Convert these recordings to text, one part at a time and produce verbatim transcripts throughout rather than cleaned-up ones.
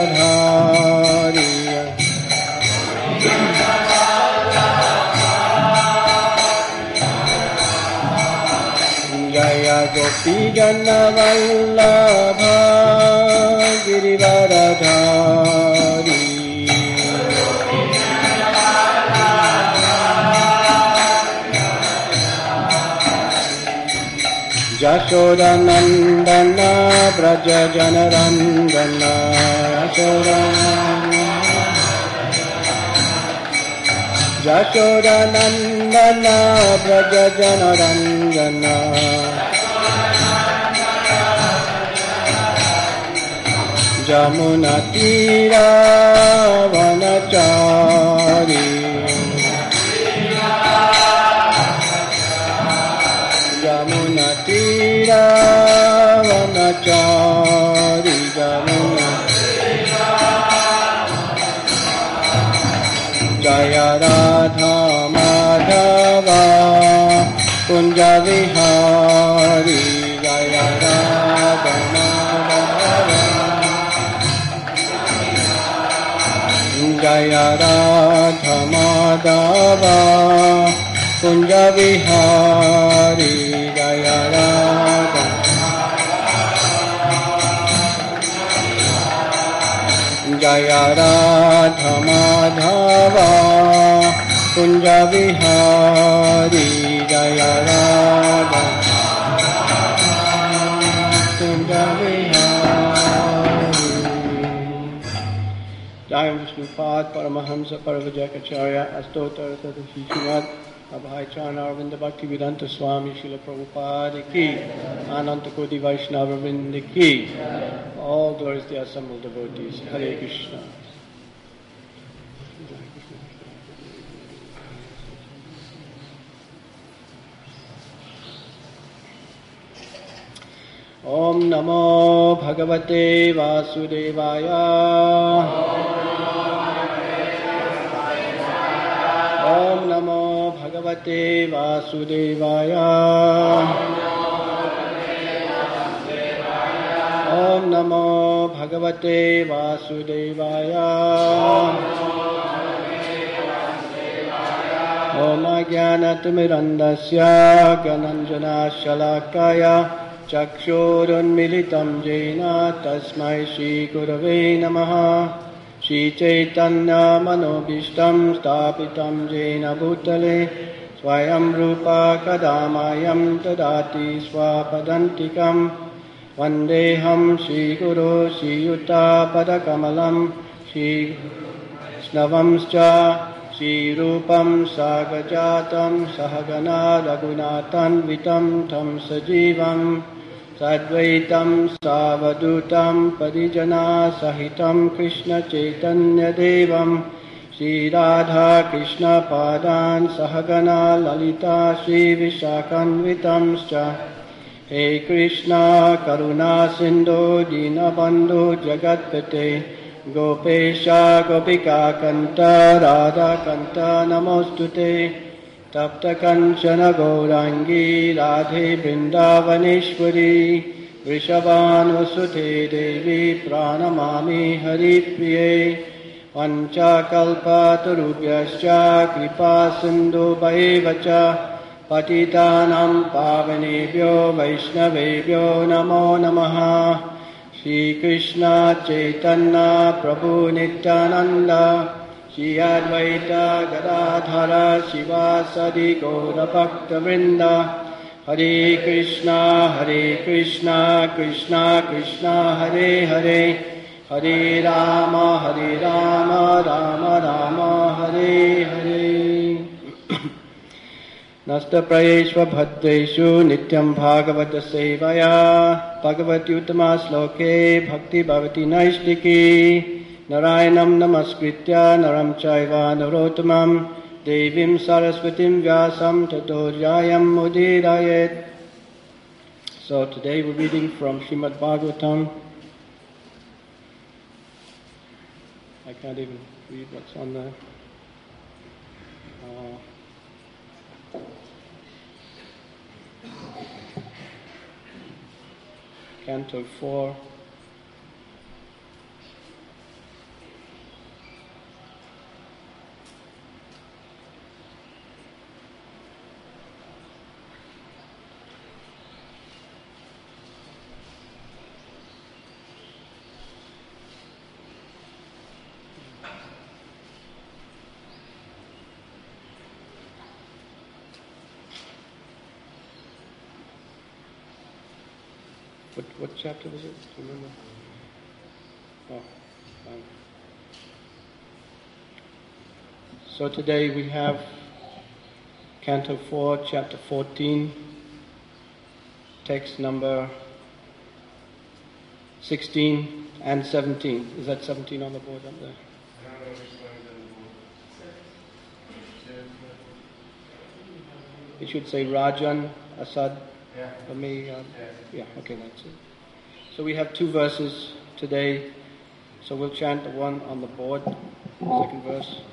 Jaya Gopi Jana Vallabha Girivaradhari Jashoda Nandana Braja Janarandana Jashoda Jashoda Nandana Braja Janarandana Jamuna Tira Vanachari Jamuna Tira Vanachari Jamuna Jaya Radha Madhava Kunja Vihari Jaya Radha Madhava Jaya Radha Madhava Kunja Vihari Jaya Radha Jaya Radha Madhava Kunja Vihari Jaya Radha Kunja Vihari Jaya Vishnupad Paramahamsa Paravajakacharya Astottara Tadashi Srimad Abhay Chana Arvinda Bhakti Vedanta Swami Srila Prabhupada Ki Ananta Koti Vaishnava Vrinda Ki. All glories to the assembled devotees. Hare Krishna. Om Namo Bhagavate Vasudevaya. Om Namo Bhagavate Vasudevaya. Om Namo Bhagavate Vasudevaya. Om Ajnanatirmirandasya Gananjana Shalakaya Chakshurunmilitam Jena Tasmai Shri Gurave Namaha. Shri Chaitanya Manobishtam Stapitam Jena Bhutale Swayam Rupa Kadamayam Tadati Swapadantikam Vandeham Shri Guru Shri Yuta Padakamalam Shri Snavamscha Shri Rupam Sagajatam Sahagana Raghunathan Vitam Tam Sajivam Sadvaitam Savadutam Parijana Sahitam Krishna Chaitanya Devam Shri Radha Krishna Padan Sahagana Lalita Shri Vishakanvitamscha. He Krishna Karuna Sindhu Dinabandhu Jagatpate Gopesha Gopika Kanta Radha Kanta Namostute Tapta Kanchana Gaurangi Radhe Vrindavaneshwari Vrishabhanusute Devi Pranamami Haripriye Pancha Kalpatarubhyascha Kripa Sindhu Bhaivacha Patitanam Pavanebhyo Vaishnavebhyo Namo Namaha. Shri Krishna Chaitanya Prabhu Nityananda Shri Advaita Gadadhara Shivasadi Gaura Bhakta Vrinda. Hare Krishna Hare Krishna Krishna Krishna Hare Hare Hare Rama Hare Rama Rama Rama Hare Hare. Nasta Prayeshva Bhadreshu Nityam Bhagavata Sevaya Bhagavati Uttama Sloke Bhakti Bhavati Naishtiki Narayanam Namaskritya Naram Chaiva Narottamam Devim Saraswatim Vyasam Tato Jayam Mudirayet. So today we're reading from Srimad Bhagavatam. I can't even read what's on there. Uh, Canto four, What, what chapter was it? Do you remember? Oh, fine. So today we have Canto four, Chapter fourteen, text number sixteen and seventeen. Is that seventeen on the board up there? It should say Rajan, Asad. Yeah. For me, um, yeah. yeah, okay, that's it. So we have two verses today. So we'll chant the one on the board, second verse.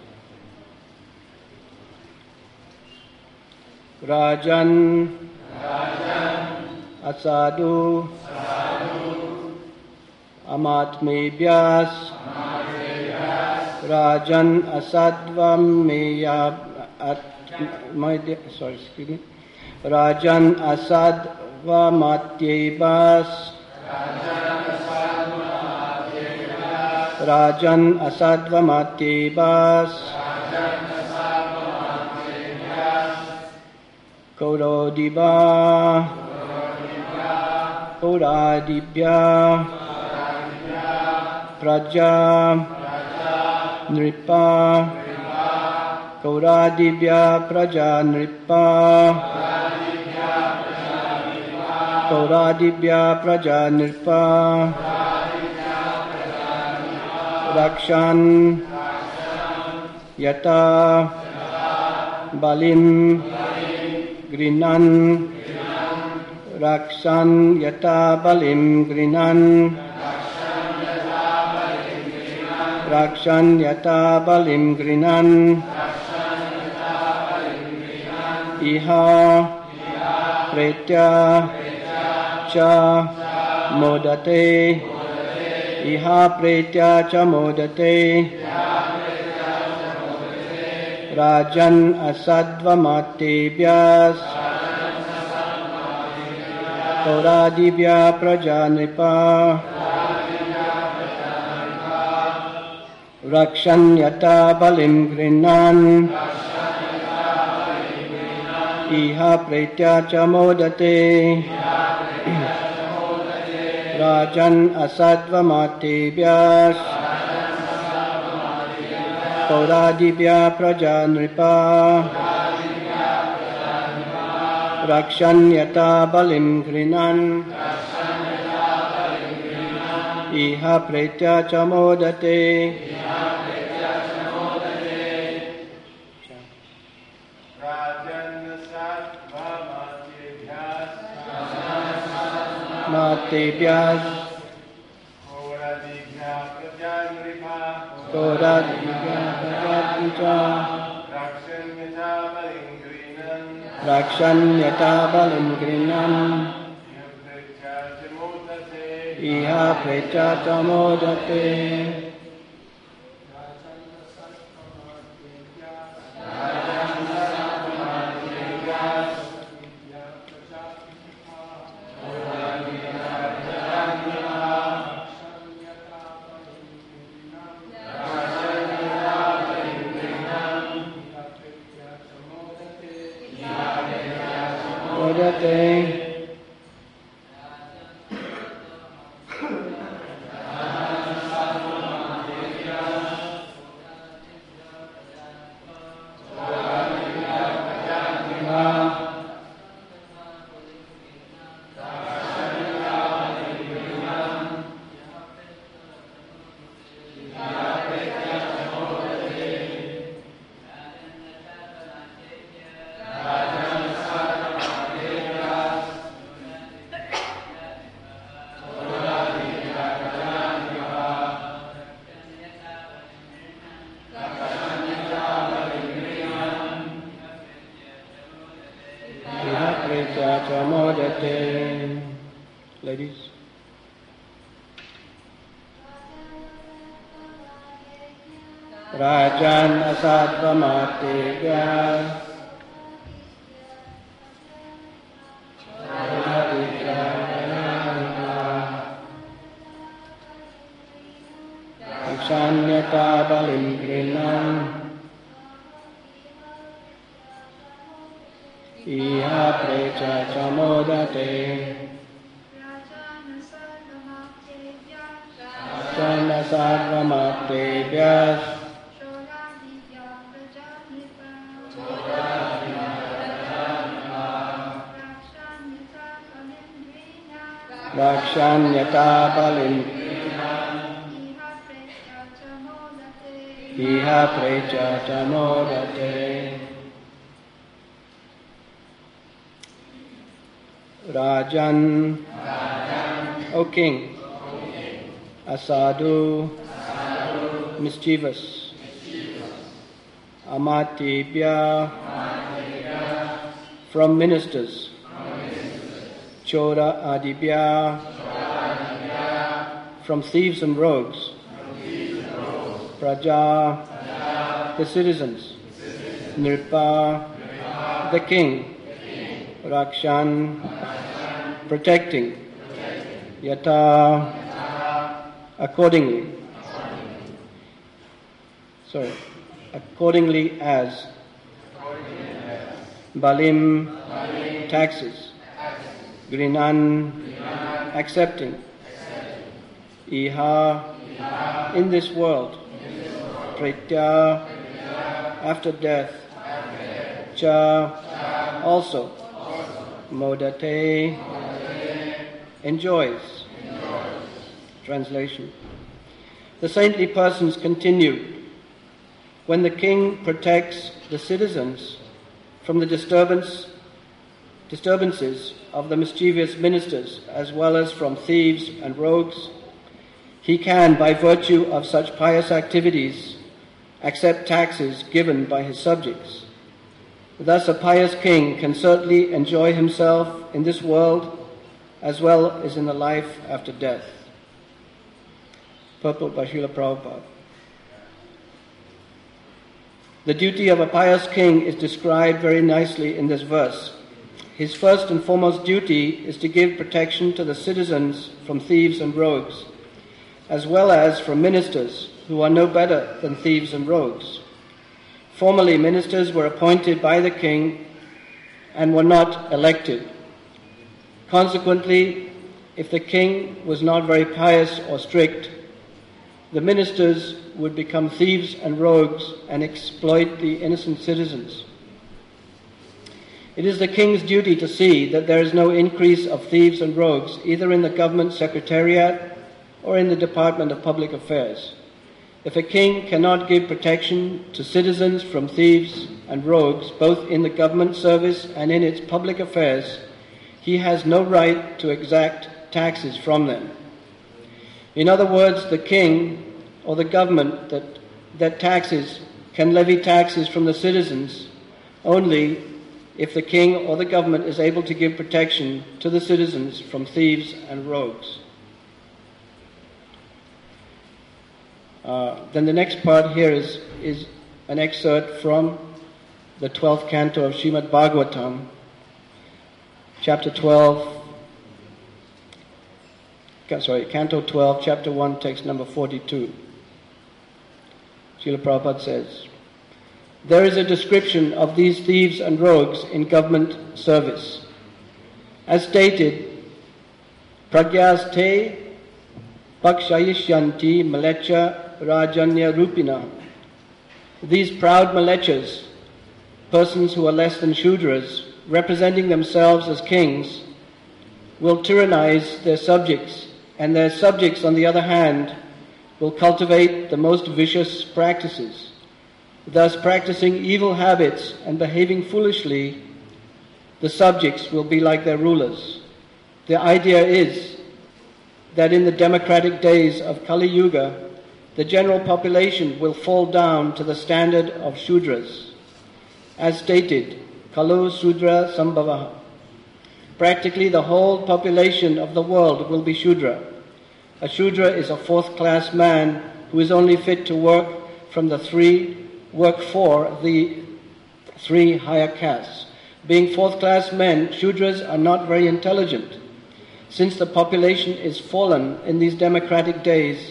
Rajan, Rajan Asadu, Sadhu Amatmebhyas, Amatmebhyas Rajan Asadvam Meya at my dear, sorry, excuse me. Rajan Asadva Matyebas, Rajan Asadva Matyebas, Kaurodibha, Kauradibhya, Praja, Nripa, Kauradibhya, Praja, Nripa, Kauradibhya, Praja, Nripa, Rakshan, Yata, Balim, Grinan, Rakshan, Yata, Balim, Grinan, Rakshan, Yata, Balim, Grinan, Iha, Pretya, Cha, Modate, Iha, Pretya, Cha, Modate, Rajan Asadva Matebhyas, Kauradibhya Praja Nripa, Rakshan Yata Balim Grinan, Iha Pretya Cha Modate, Rajan Asadva Matebhyas, Kauradibhya Praja Nripa, Rakshan Yata Balim Grinan, Iha Pretya Cha Modate, Matebhyas, Kauradibhya Praja Nripa, Kauradibhya Praja Nripa, Rakshan Yata Balim Grinan, Rakshan Yata Balim Grinan, Iha Pretya Cha Modate, Modate, Iha Pretya Cha Modate. Ladies. Rajan Asadva Matebhyas, Rakshanyata balim grinam Iha precha chamodate Jana sarvamate vyas Rakshanyata balim Iha precha chamodate Rajan, O King, Asadu, mischievous, Amatibhya, from ministers, Chora Adibhya, from thieves and rogues, Praja, the citizens, Nripa, the king, Rakshan, protecting, Yata, accordingly, sorry, accordingly as, Balim, taxes, Grinan, accepting, Iha, in this world, Pritya, after death, Cha, also, Modate, enjoys. Translation. The saintly persons continue. When the king protects the citizens from the disturbance, disturbances of the mischievous ministers as well as from thieves and rogues, he can, by virtue of such pious activities, accept taxes given by his subjects. Thus a pious king can certainly enjoy himself in this world as well as in the life after death. Purport by Srila Prabhupada. The duty of a pious king is described very nicely in this verse. His first and foremost duty is to give protection to the citizens from thieves and rogues, as well as from ministers who are no better than thieves and rogues. Formerly, ministers were appointed by the king and were not elected. Consequently, if the king was not very pious or strict, the ministers would become thieves and rogues and exploit the innocent citizens. It is the king's duty to see that there is no increase of thieves and rogues either in the government secretariat or in the Department of Public Affairs. If a king cannot give protection to citizens from thieves and rogues, both in the government service and in its public affairs, he has no right to exact taxes from them. In other words, the king or the government that, that taxes can levy taxes from the citizens only if the king or the government is able to give protection to the citizens from thieves and rogues. Uh, then the next part here is, is an excerpt from the twelfth canto of Srimad Bhagavatam, chapter twelve, sorry, canto twelve, chapter one, text number forty-two. Srila Prabhupada says, there is a description of these thieves and rogues in government service. As stated, Pragyaste Pakshayishyanti Malecha Rajanya Rupina. These proud malechas, persons who are less than Shudras, representing themselves as kings, will tyrannize their subjects, and their subjects, on the other hand, will cultivate the most vicious practices, thus practicing evil habits and behaving foolishly. The subjects will be like their rulers. The idea is that in the democratic days of Kali Yuga, the general population will fall down to the standard of Shudras. As stated, Kalu Sudra Sambhavaha. Practically the whole population of the world will be Shudra. A Shudra is a fourth-class man who is only fit to work from the three, work for the three higher castes. Being fourth-class men, Shudras are not very intelligent. Since the population is fallen in these democratic days,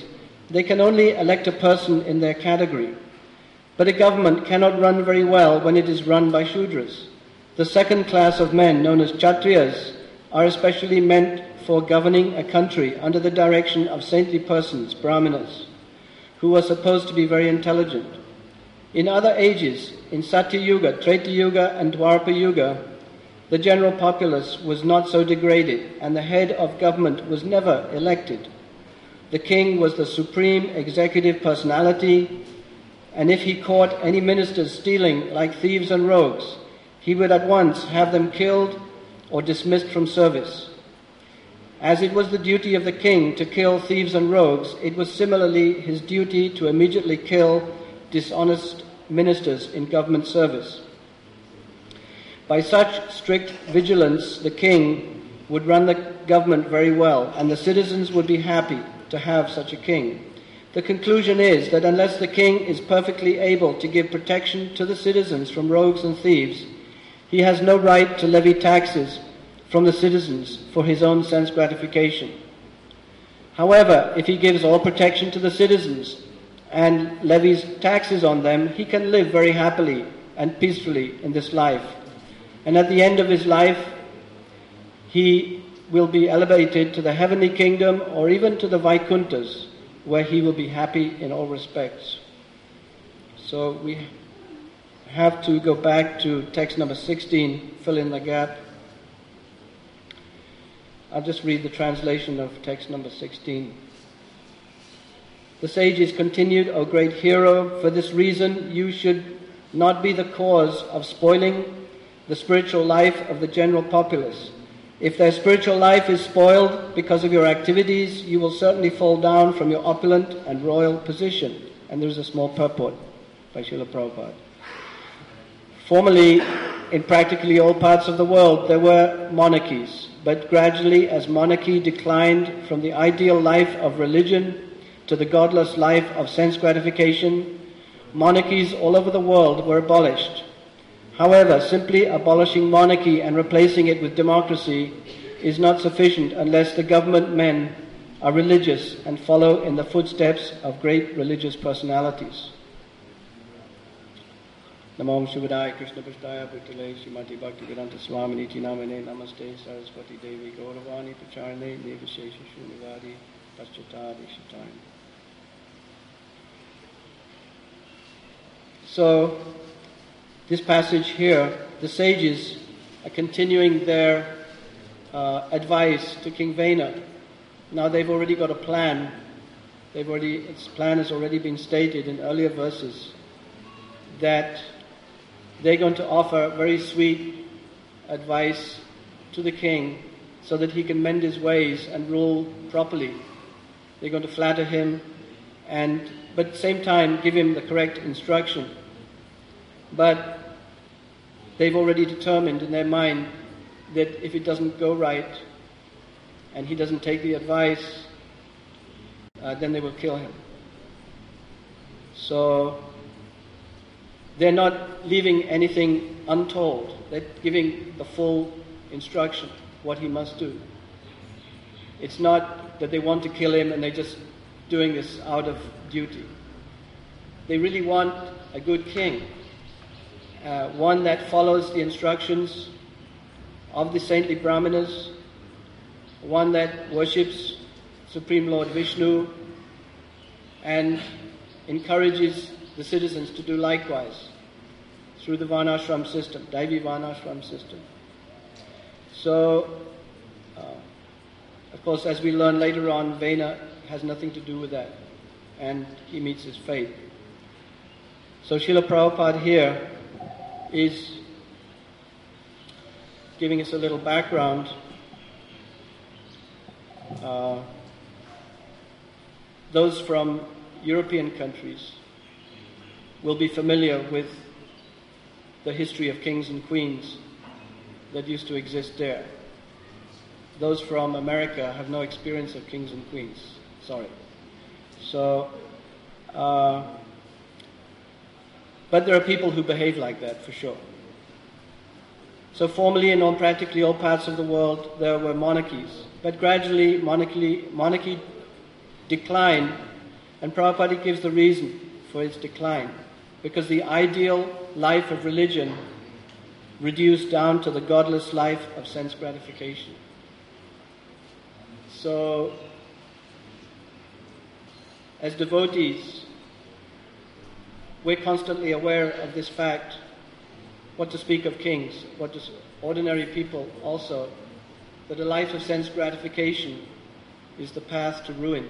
They can only elect a person in their category. But a government cannot run very well when it is run by Shudras. The second class of men, known as Kshatriyas, are especially meant for governing a country under the direction of saintly persons, Brahmanas, who are supposed to be very intelligent. In other ages, in Satya Yuga, Treta Yuga and Dwapara Yuga, the general populace was not so degraded, and the head of government was never elected. The king was the supreme executive personality, and if he caught any ministers stealing like thieves and rogues, he would at once have them killed or dismissed from service. As it was the duty of the king to kill thieves and rogues, it was similarly his duty to immediately kill dishonest ministers in government service. By such strict vigilance, the king would run the government very well, and the citizens would be happy to have such a king. The conclusion is that unless the king is perfectly able to give protection to the citizens from rogues and thieves, he has no right to levy taxes from the citizens for his own sense gratification. However, if he gives all protection to the citizens and levies taxes on them, he can live very happily and peacefully in this life. And at the end of his life, he will be elevated to the heavenly kingdom or even to the Vaikunthas, where he will be happy in all respects. So we have to go back to text number sixteen, fill in the gap. I'll just read the translation of text number sixteen. The sages continued, O great hero, for this reason you should not be the cause of spoiling the spiritual life of the general populace. If their spiritual life is spoiled because of your activities, you will certainly fall down from your opulent and royal position. And there's a small purport by Srila Prabhupada. Formerly, in practically all parts of the world, there were monarchies. But gradually, as monarchy declined from the ideal life of religion to the godless life of sense gratification, monarchies all over the world were abolished. However, simply abolishing monarchy and replacing it with democracy is not sufficient unless the government men are religious and follow in the footsteps of great religious personalities. Namo Shivadaya Krishna Prasthaya Bhutale Srimati Bhaktivedanta Swamini Namane Namaste Saraswati Devi Gauravani Pacharane Nivashesha Shunivadi Paschatadi Shatani. So, this passage here, the sages are continuing their uh, advice to King Vena. Now they've already got a plan. They've already, its plan has already been stated in earlier verses, that they're going to offer very sweet advice to the king so that he can mend his ways and rule properly. They're going to flatter him and, but at the same time, give him the correct instruction. But they've already determined in their mind that if it doesn't go right and he doesn't take the advice, uh, then they will kill him. So they're not leaving anything untold. They're giving the full instruction, what he must do. It's not that they want to kill him and they're just doing this out of duty. They really want a good king. Uh, one that follows the instructions of the saintly Brahmanas, one that worships Supreme Lord Vishnu and encourages the citizens to do likewise through the Varnashram system, Daivi Varnashram system. So, uh, of course, as we learn later on, Vena has nothing to do with that, and he meets his fate. So Srila Prabhupada here is giving us a little background. Uh, those from European countries will be familiar with the history of kings and queens that used to exist there. Those from America have no experience of kings and queens. Sorry. So, uh, but there are people who behave like that for sure. So formerly in all, practically all parts of the world there were monarchies, but gradually monarchy, monarchy declined And Prabhupada gives the reason for its decline, because the ideal life of religion reduced down to the godless life of sense gratification. So, as devotees, we're constantly aware of this fact. What to speak of kings, what to ordinary people also, that a life of sense gratification is the path to ruin.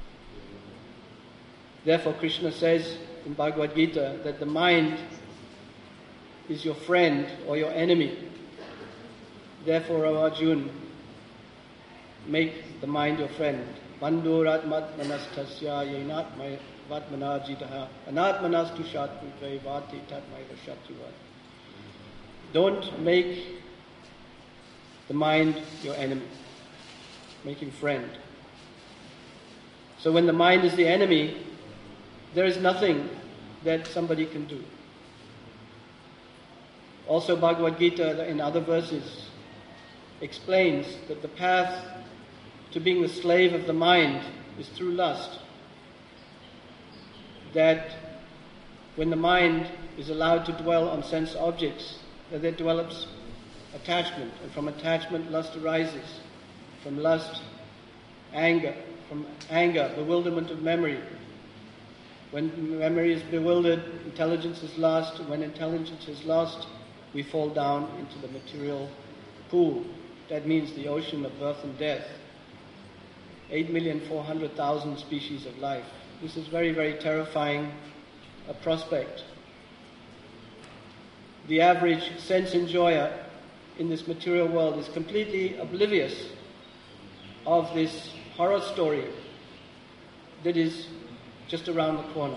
Therefore, Krishna says in Bhagavad Gita that the mind is your friend or your enemy. Therefore, O Arjuna, make the mind your friend. Bandhuratmat manastasya yenat vatmana jitaha anatmanastu shatmutve vati tatmaiva shatruvat. Don't make the mind your enemy. Make him friend. So when the mind is the enemy, there is nothing that somebody can do. Also, Bhagavad Gita in other verses explains that the path to being the slave of the mind is through lust. That when the mind is allowed to dwell on sense objects, that there develops attachment, and from attachment lust arises. From lust, anger. From anger, bewilderment of memory. When memory is bewildered, intelligence is lost. When intelligence is lost, we fall down into the material pool. That means the ocean of birth and death. eight million four hundred thousand species of life. This is very, very terrifying a prospect. The average sense enjoyer in this material world is completely oblivious of this horror story that is just around the corner.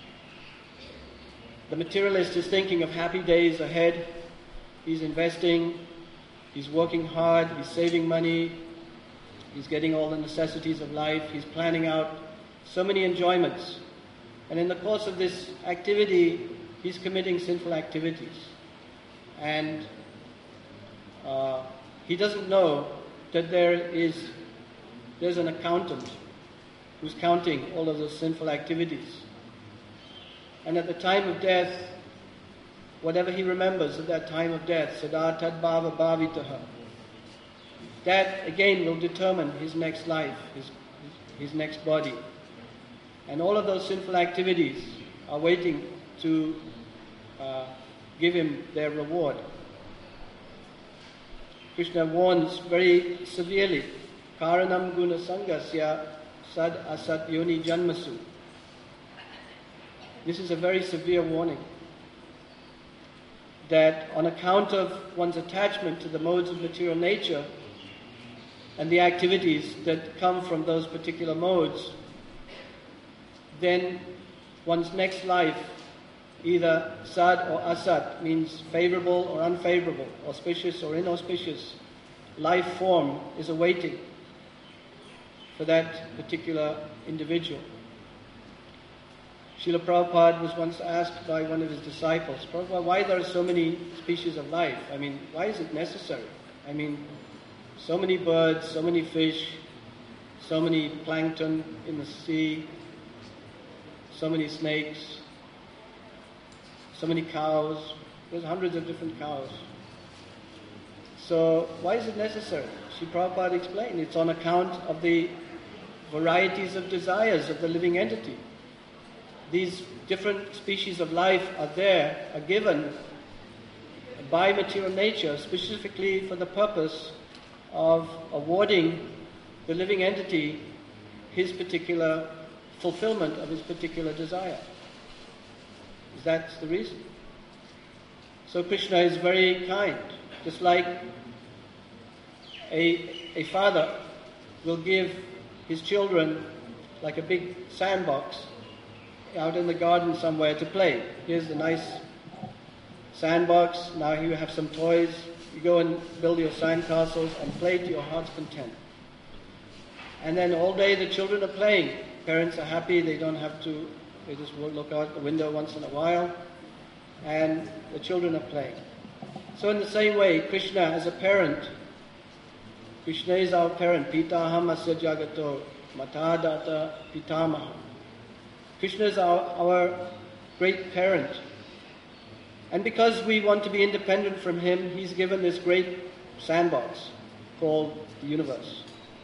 The materialist is thinking of happy days ahead. He's investing, he's working hard, he's saving money, he's getting all the necessities of life, he's planning out so many enjoyments. And in the course of this activity, he's committing sinful activities. And uh, he doesn't know that there is there's an accountant who's counting all of those sinful activities. And at the time of death, whatever he remembers at that time of death, sada tadbhava bhavitaha, that again will determine his next life, his, his next body. And all of those sinful activities are waiting to uh, give him their reward. Krishna warns very severely, karanam guna sangasya sad asat yoni janmasu. This is a very severe warning, that on account of one's attachment to the modes of material nature and the activities that come from those particular modes, then one's next life, either sad or asat, means favorable or unfavorable, auspicious or inauspicious, life form is awaiting for that particular individual. Srila Prabhupada was once asked by one of his disciples, Prabhupada, why there are so many species of life? I mean, why is it necessary? I mean, so many birds, so many fish, so many plankton in the sea, so many snakes, so many cows. There's hundreds of different cows. So why is it necessary? Srila Prabhupada explained, it's on account of the varieties of desires of the living entity. These different species of life are there, are given by material nature specifically for the purpose of awarding the living entity his particular fulfillment of his particular desire. That's the reason. So Krishna is very kind. Just like a, a father will give his children like a big sandbox out in the garden somewhere to play. Here's the nice sandbox. Now you have some toys. You go and build your sandcastles and play to your heart's content. And then all day the children are playing. Parents are happy. They don't have to, they just look out the window once in a while. And the children are playing. So in the same way, Krishna as a parent, Krishna is our parent. Pitaham asya jagato matadata pitamaha. Krishna is our, our great parent. And because we want to be independent from him, he's given this great sandbox called the universe.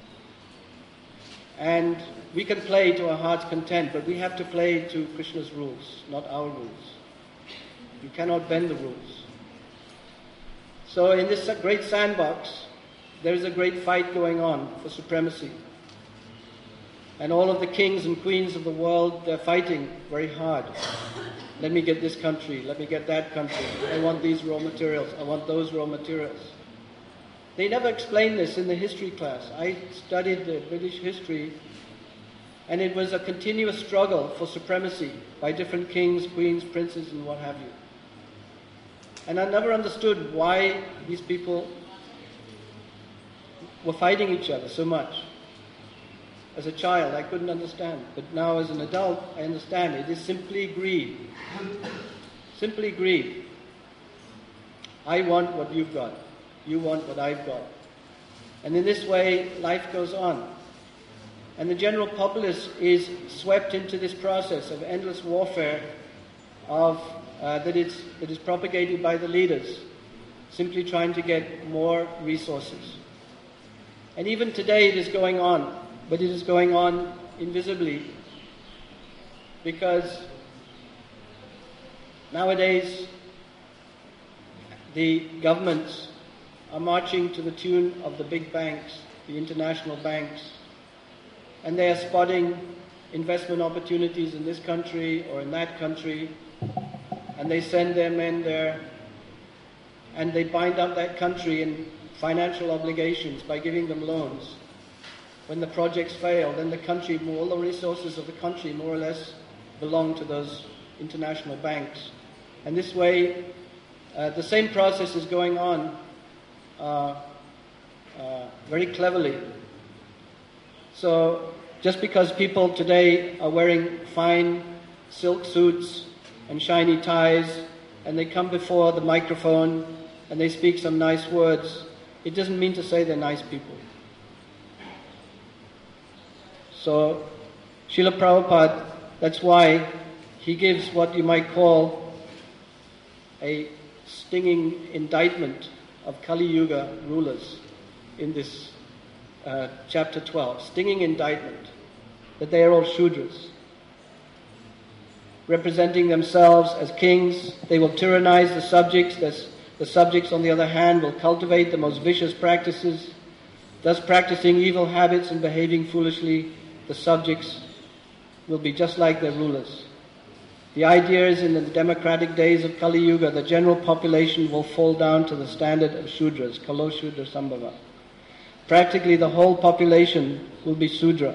And we can play to our heart's content, but we have to play to Krishna's rules, not our rules. You cannot bend the rules. So in this great sandbox, there is a great fight going on for supremacy. And all of the kings and queens of the world, they're fighting very hard. Let me get this country, let me get that country. I want these raw materials, I want those raw materials. They never explained this in the history class. I studied the British history, and it was a continuous struggle for supremacy by different kings, queens, princes, and what have you. And I never understood why these people were fighting each other so much. As a child, I couldn't understand. But now as an adult, I understand. It is simply greed. Simply greed. I want what you've got. You want what I've got. And in this way, life goes on. And the general populace is swept into this process of endless warfare of uh, that, is, that is propagated by the leaders, simply trying to get more resources. And even today it is going on, but it is going on invisibly, because nowadays the governments are marching to the tune of the big banks, the international banks, and they are spotting investment opportunities in this country or in that country, and they send their men there, and they bind up that country in financial obligations by giving them loans. When the projects fail, then the country, all the resources of the country more or less belong to those international banks. And this way, uh, the same process is going on uh, uh, very cleverly. So just because people today are wearing fine silk suits and shiny ties, and they come before the microphone and they speak some nice words, it doesn't mean to say they're nice people. So Srila Prabhupada, that's why he gives what you might call a stinging indictment of Kali Yuga rulers in this uh, chapter twelve. Stinging indictment that they are all Shudras. Representing themselves as kings, they will tyrannize the subjects. The subjects, on the other hand, will cultivate the most vicious practices, thus practicing evil habits and behaving foolishly. The subjects will be just like their rulers. The idea is, in the democratic days of Kali Yuga, the general population will fall down to the standard of Shudras, Kalo Shudra Sambhava. Practically the whole population will be Shudra.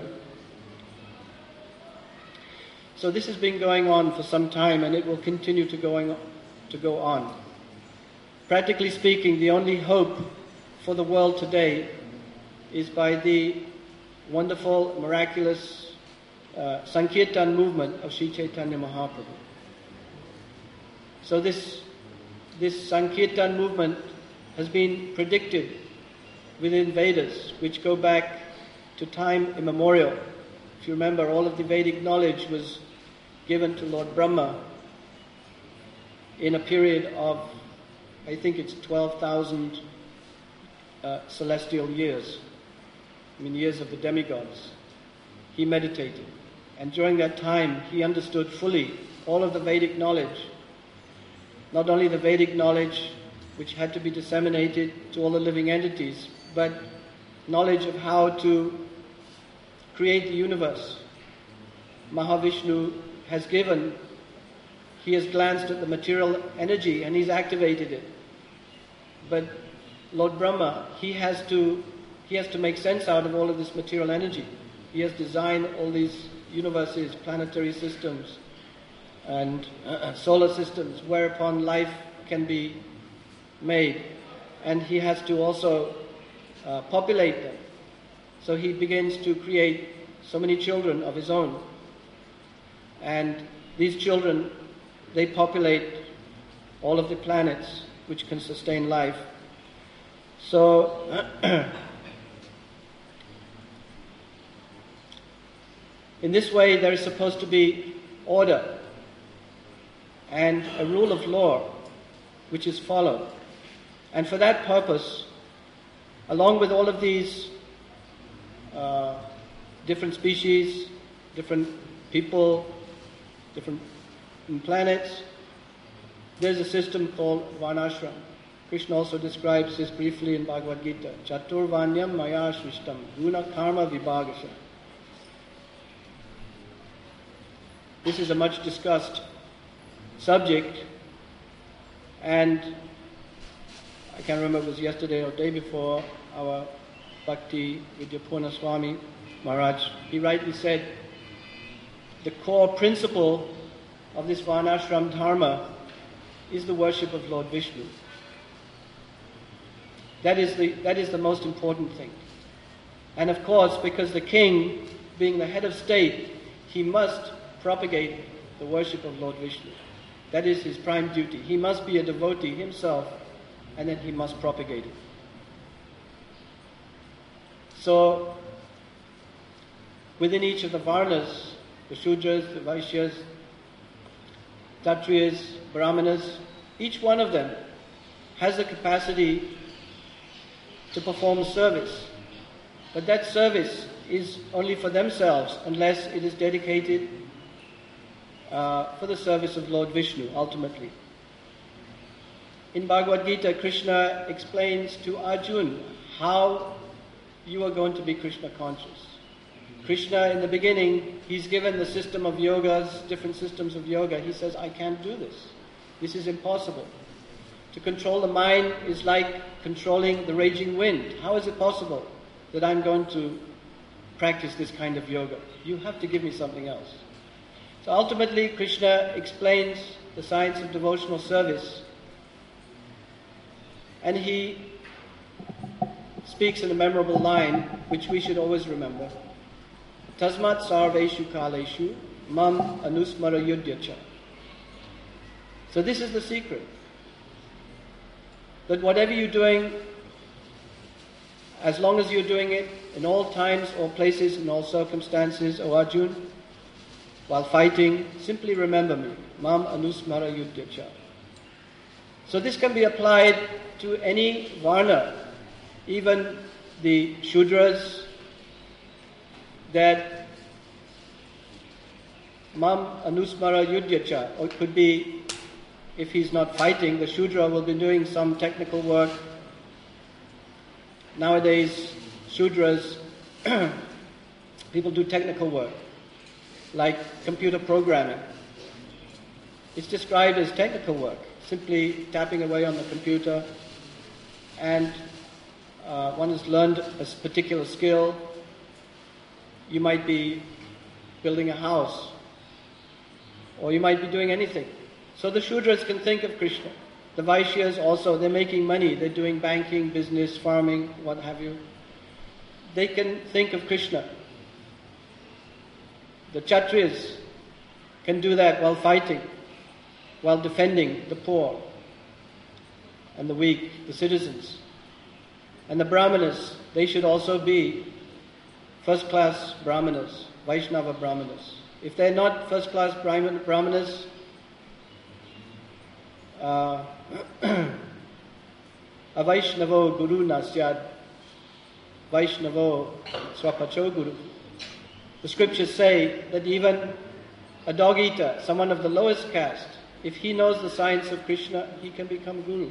So this has been going on for some time, and it will continue to, going, to go on. Practically speaking, the only hope for the world today is by the wonderful, miraculous uh, Sankirtan movement of Sri Chaitanya Mahaprabhu. So this, this Sankirtan movement has been predicted within Vedas, which go back to time immemorial. If you remember, all of the Vedic knowledge was given to Lord Brahma in a period of, I think it's twelve thousand uh, celestial years. I mean, years of the demigods. He meditated. And during that time, he understood fully all of the Vedic knowledge. Not only the Vedic knowledge, which had to be disseminated to all the living entities, but knowledge of how to create the universe. Mahavishnu has given, he has glanced at the material energy and he's activated it. But Lord Brahma, he has to He has to make sense out of all of this material energy. He has designed all these universes, planetary systems, and uh, solar systems, whereupon life can be made. And he has to also uh, populate them. So he begins to create so many children of his own. And these children, they populate all of the planets which can sustain life. So in this way, there is supposed to be order and a rule of law which is followed. And for that purpose, along with all of these uh, different species, different people, different planets, there's a system called Varnashram. Krishna also describes this briefly in Bhagavad Gita. Chaturvanyam maya shrishtam guna karma vibhagasha. This is a much discussed subject, and I can't remember if it was yesterday or day before, our Bhakti Vidyapurna Swami Maharaj, he rightly said the core principle of this Varnashram Dharma is the worship of Lord Vishnu. That is the, that is the most important thing. And of course, because the king, being the head of state, he must propagate the worship of Lord Vishnu. That is his prime duty. He must be a devotee himself, and then he must propagate it. So, within each of the Varnas, the Shudras, the Vaishyas, Kshatriyas, Brahmanas, each one of them has the capacity to perform service. But that service is only for themselves unless it is dedicated uh, for the service of Lord Vishnu, ultimately. In Bhagavad Gita, Krishna explains to Arjuna how you are going to be Krishna conscious. Krishna, in the beginning, he's given the system of yogas, different systems of yoga. He says, I can't do this. This is impossible. To control the mind is like controlling the raging wind. How is it possible that I'm going to practice this kind of yoga? You have to give me something else. So ultimately, Krishna explains the science of devotional service, and he speaks in a memorable line, which we should always remember. Tasmat sarveshu kaleshu mam anusmara yudhyacha. So this is the secret. That whatever you're doing, as long as you're doing it in all times, all places, in all circumstances, O Arjuna, while fighting, simply remember me. Mam anusmara yudhyacha. So this can be applied to any varna, even the Shudras, that mam anusmara yudhyacha, or it could be, if he's not fighting, the Shudra will be doing some technical work. Nowadays, Shudras, people do technical work, like computer programming. It's described as technical work, simply tapping away on the computer, and uh, one has learned a particular skill. You might be building a house, or you might be doing anything. So the Shudras can think of Krishna. The Vaishyas also, they're making money, they're doing banking, business, farming, what have you. They can think of Krishna. The Kshatriyas can do that while fighting, while defending the poor and the weak, the citizens. And the Brahmanas, they should also be first-class Brahmanas, Vaishnava Brahmanas. If they're not first-class Brahmanas, uh, Avaishnavo Guru Nasyad, Vaishnavo Swapacho Guru. The scriptures say that even a dog eater, someone of the lowest caste, if he knows the science of Krishna, he can become Guru.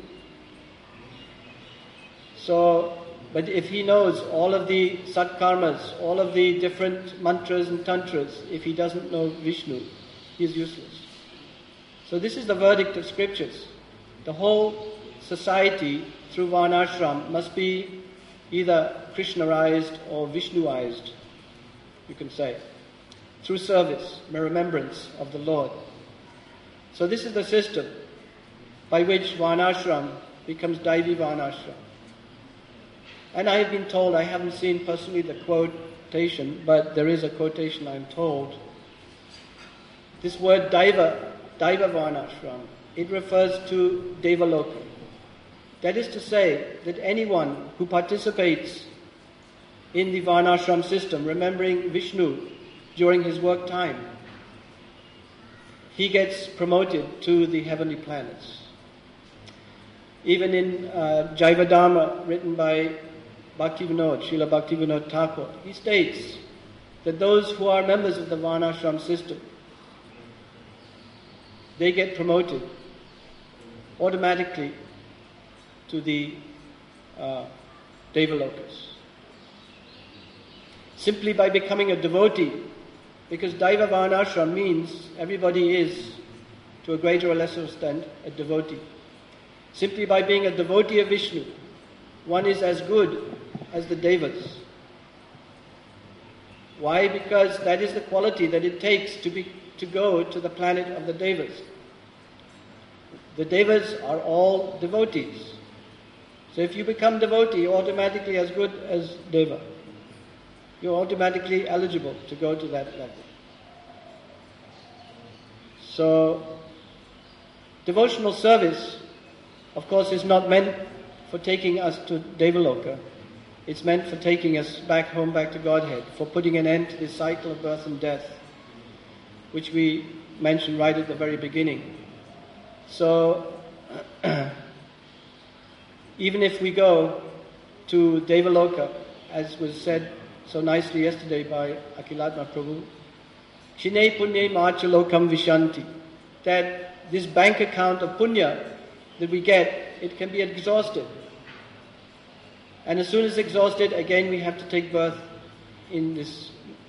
So, but if he knows all of the satkarmas, all of the different mantras and tantras, if he doesn't know Vishnu, he is useless. So this is the verdict of scriptures. The whole society through Varnashram must be either Krishnaized or Vishnuized, you can say, through service, remembrance of the Lord. So this is the system by which Varnashram becomes Daivi Varnashram. And I have been told, I haven't seen personally the quotation, but there is a quotation I'm told. This word Daiva, Daiva Varnashram, it refers to Devaloka. That is to say that anyone who participates in the Varnashram system, remembering Vishnu during his work time, he gets promoted to the heavenly planets. Even in uh, Jaivadharma, written by Bhaktivinoda, Srila Bhaktivinoda Thakur, he states that those who are members of the Varnashram system, they get promoted automatically to the uh, Devalokas. Simply by becoming a devotee, because Daiva Varnashram means everybody is, to a greater or lesser extent, a devotee. Simply by being a devotee of Vishnu, one is as good as the Devas. Why? Because that is the quality that it takes to be to go to the planet of the Devas. The Devas are all devotees. So if you become devotee, you're automatically as good as Deva. You're automatically eligible to go to that level. So, devotional service, of course, is not meant for taking us to Devaloka. It's meant for taking us back home, back to Godhead, for putting an end to this cycle of birth and death, which we mentioned right at the very beginning. So, even if we go to Devaloka, as was said so nicely yesterday by Akilatma Prabhu, Shine Punye Machalokam Vishanti, that this bank account of punya that we get, it can be exhausted. And as soon as exhausted, again we have to take birth in this,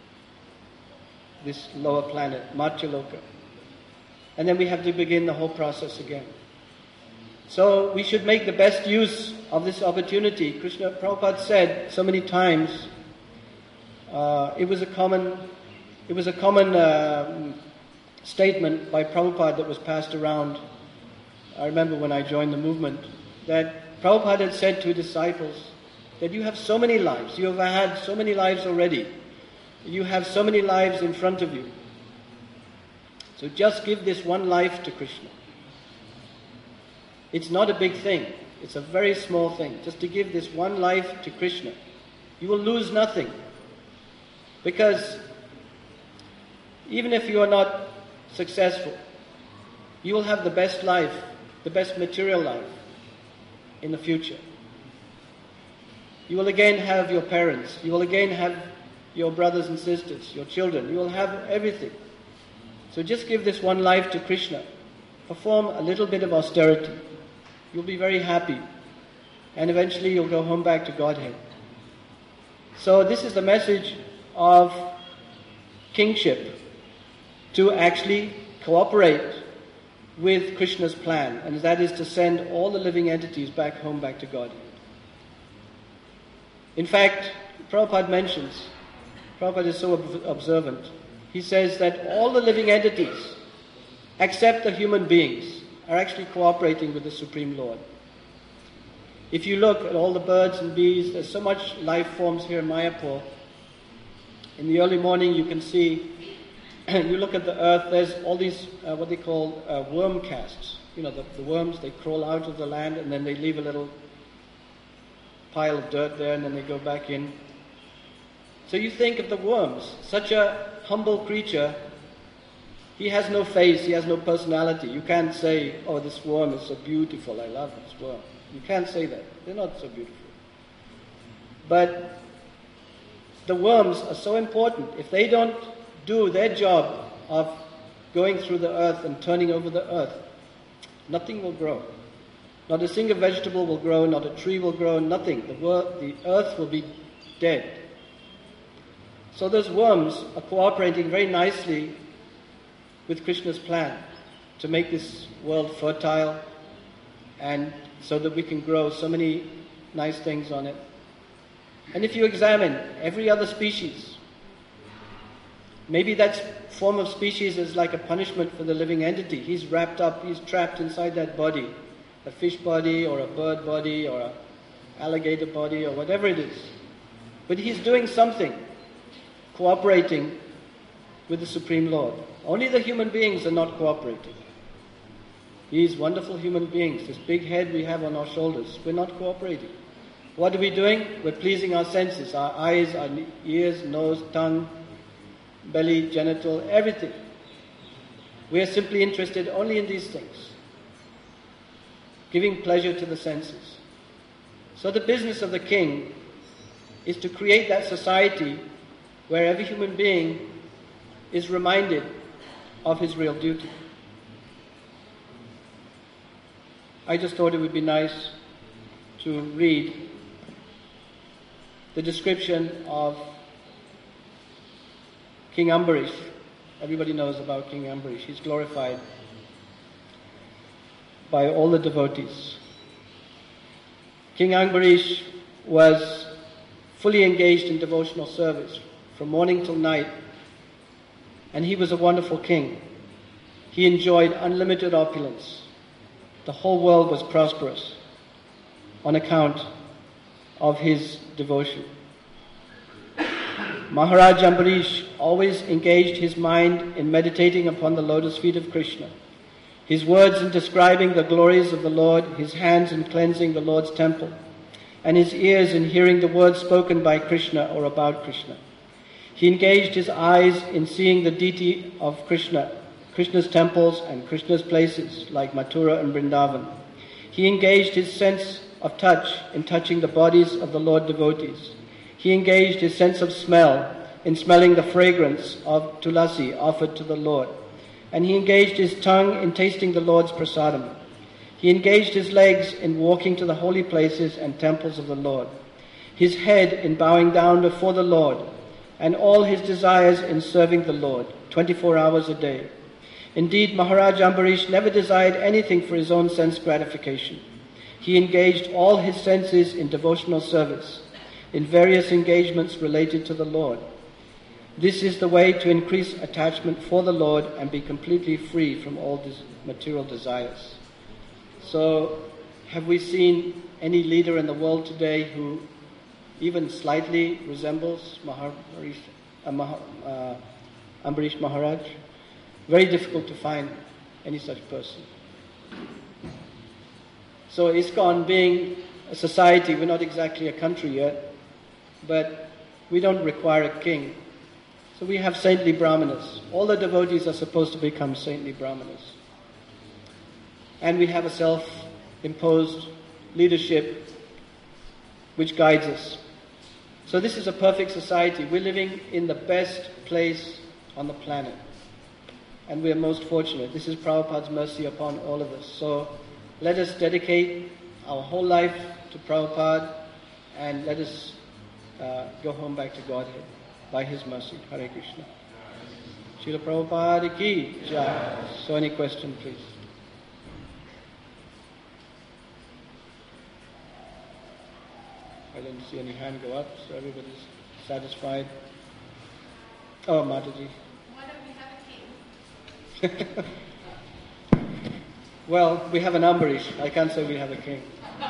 this lower planet, Machyaloka. And then we have to begin the whole process again. So we should make the best use of this opportunity. Krishna Prabhupada said so many times, uh, it was a common, it was a common uh, statement by Prabhupada that was passed around. I remember when I joined the movement, that Prabhupada had said to his disciples that you have so many lives, you have had so many lives already, you have so many lives in front of you. So just give this one life to Krishna. It's not a big thing. It's a very small thing. Just to give this one life to Krishna. You will lose nothing. Because even if you are not successful, you will have the best life, the best material life in the future. You will again have your parents. You will again have your brothers and sisters, your children. You will have everything. So just give this one life to Krishna. Perform a little bit of austerity. You'll be very happy. And eventually you'll go home back to Godhead. So this is the message of kingship, to actually cooperate with Krishna's plan, and that is to send all the living entities back home, back to Godhead. In fact, Prabhupada mentions, Prabhupada is so ob- observant, he says that all the living entities, except the human beings, are actually cooperating with the Supreme Lord. If you look at all the birds and bees, there's so much life forms here in Mayapur. In the early morning you can see, you look at the earth, there's all these, uh, what they call uh, worm casts. You know, the, the worms, they crawl out of the land and then they leave a little pile of dirt there and then they go back in. So you think of the worms, such a humble creature, he has no face, he has no personality. You can't say, oh, this worm is so beautiful, I love this worm. You can't say that. They're not so beautiful. But the worms are so important. If they don't do their job of going through the earth and turning over the earth, nothing will grow. Not a single vegetable will grow, not a tree will grow, nothing. The, wor- the earth will be dead. So those worms are cooperating very nicely with Krishna's plan to make this world fertile and so that we can grow so many nice things on it. And if you examine every other species, maybe that form of species is like a punishment for the living entity. He's wrapped up, he's trapped inside that body, a fish body or a bird body or an alligator body or whatever it is. But he's doing something, cooperating with the Supreme Lord. Only the human beings are not cooperating. These wonderful human beings, this big head we have on our shoulders, we're not cooperating. What are we doing? We're pleasing our senses, our eyes, our ears, nose, tongue, belly, genital, everything. We are simply interested only in these things, giving pleasure to the senses. So the business of the king is to create that society where every human being is reminded of his real duty. I just thought it would be nice to read the description of King Ambarish. Everybody knows about King Ambarish. He's glorified by all the devotees. King Ambarish was fully engaged in devotional service from morning till night, and he was a wonderful king. He enjoyed unlimited opulence. The whole world was prosperous on account of his devotion. Maharaj Ambarish always engaged his mind in meditating upon the lotus feet of Krishna, his words in describing the glories of the Lord, his hands in cleansing the Lord's temple, and his ears in hearing the words spoken by Krishna or about Krishna. He engaged his eyes in seeing the deity of Krishna, Krishna's temples and Krishna's places like Mathura and Vrindavan. He engaged his sense of touch in touching the bodies of the Lord devotees. He engaged his sense of smell in smelling the fragrance of tulasi offered to the Lord. And he engaged his tongue in tasting the Lord's prasadam. He engaged his legs in walking to the holy places and temples of the Lord, his head in bowing down before the Lord, and all his desires in serving the Lord, twenty-four hours a day. Indeed, Maharaj Ambarish never desired anything for his own sense gratification. He engaged all his senses in devotional service, in various engagements related to the Lord. This is the way to increase attachment for the Lord and be completely free from all these material desires. So, have we seen any leader in the world today who even slightly resembles Maharaj, uh, Mah- uh, Ambarish Maharaj? Very difficult to find any such person. So ISKCON being a society, we're not exactly a country yet, but we don't require a king. So we have saintly brahmanas. All the devotees are supposed to become saintly brahmanas. And we have a self-imposed leadership which guides us. So this is a perfect society. We're living in the best place on the planet. And we are most fortunate. This is Prabhupada's mercy upon all of us. So let us dedicate our whole life to Prabhupada and let us uh, go home back to Godhead by his mercy. Hare Krishna. Srila Prabhupada ki jai. So any question, please? I don't see any hand go up, so everybody's satisfied. Oh, Mataji. Why don't we have a king? Well, we have an Ambarish. I can't say we have a king.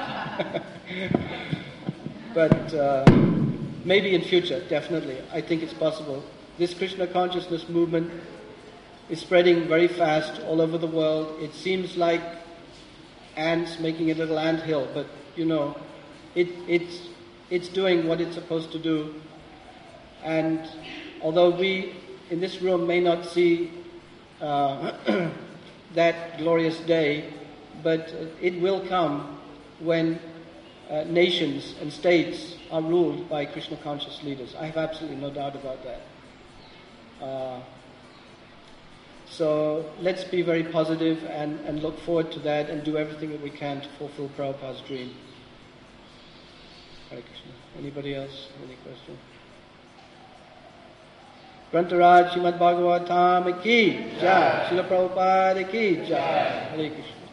But uh, maybe in future, definitely. I think it's possible. This Krishna consciousness movement is spreading very fast all over the world. It seems like ants making a little ant hill, but you know, it, it's, it's doing what it's supposed to do. And although we in this room may not see uh, that glorious day, but it will come when uh, nations and states are ruled by Krishna conscious leaders. I have absolutely no doubt about that. Uh, so let's be very positive and, and look forward to that and do everything that we can to fulfill Prabhupada's dream. Hare Krishna. Anybody else? Any question? Grantaraj Srimad Bhagavatam ki jai. Srila Prabhupada ki jai. Hare Krishna.